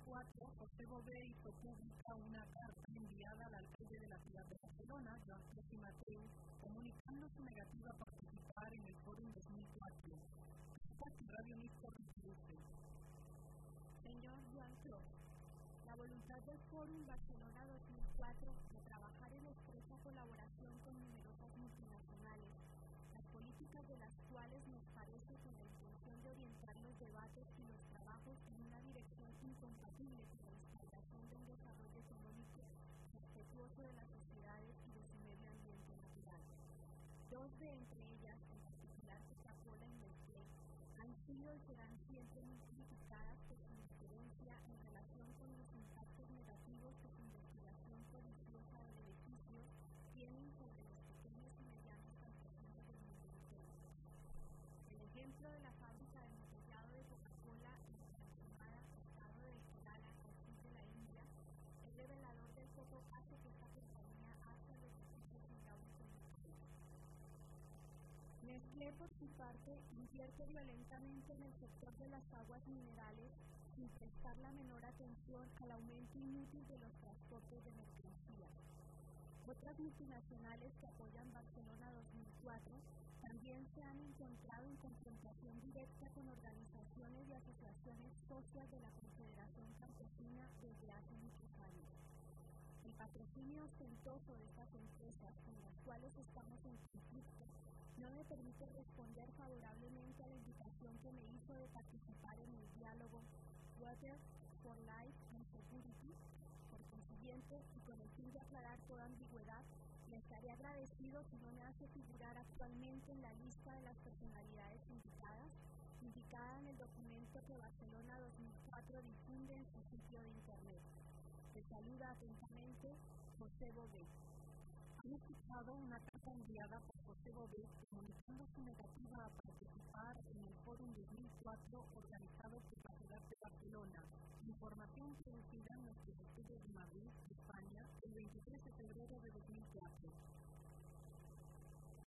2004, José Bové hizo pública una carta enviada al alcalde de la ciudad de Barcelona, Joan Clos i Mateu, comunicando su negativa a participar en el Fórum 2004. Radio Mixto reproduce. Señor Joan Clos, la voluntad del Fórum Barcelona 2004 de trabajar en estrecha colaboración con numerosas multinacionales, las políticas de las cuales nos parece con la intención de orientar los debates y los trabajos en una dirección incompatible con la instauración de un desarrollo económico respetuoso de las sociedades y de su medio ambiente natural. Dos de entre ellas, en particular Coca-Cola y Nestlé, han sido y serán siempre multiplicadas por su diferencia en relación con los impactos negativos que su investigación prodigiosa de beneficios tienen sobre los pequeños y medianos campesinos del mundo entero. El ejemplo de la fábrica de embotellado de Coca-Cola en la transformada estado de Kerala, al sur de la India, es revelador del poco caso que esta compañía hace a los beneficios hidráulicos del país. Nestlé, por su parte, invierte violentamente en el sector de las aguas minerales sin prestar la menor atención al aumento inútil de los transportes de mercancías. Otras multinacionales que apoyan Barcelona 2004 también se han encontrado en confrontación directa con organizaciones y asociaciones socias de la Confederación Campesina desde hace muchos años. El patrocinio ostentoso de estas empresas con las cuales estamos en conflicto no me permite responder favorablemente a la invitación que me hizo de participar en el diálogo Water for Life and Security. Por consiguiente, y con el fin de aclarar toda ambigüedad, le estaré agradecido si no me hace figurar actualmente en la lista de las personalidades invitadas, indicada en el documento que Barcelona 2004 difunde en su sitio de internet. Te saluda atentamente José Bové. Han escuchado una carta enviada por José Bové comunicando su negativa a participar en el Fórum 2004 organizado por la ciudad de Barcelona. Información producida en nuestros estudios de Madrid, España, el 23 de febrero de 2004.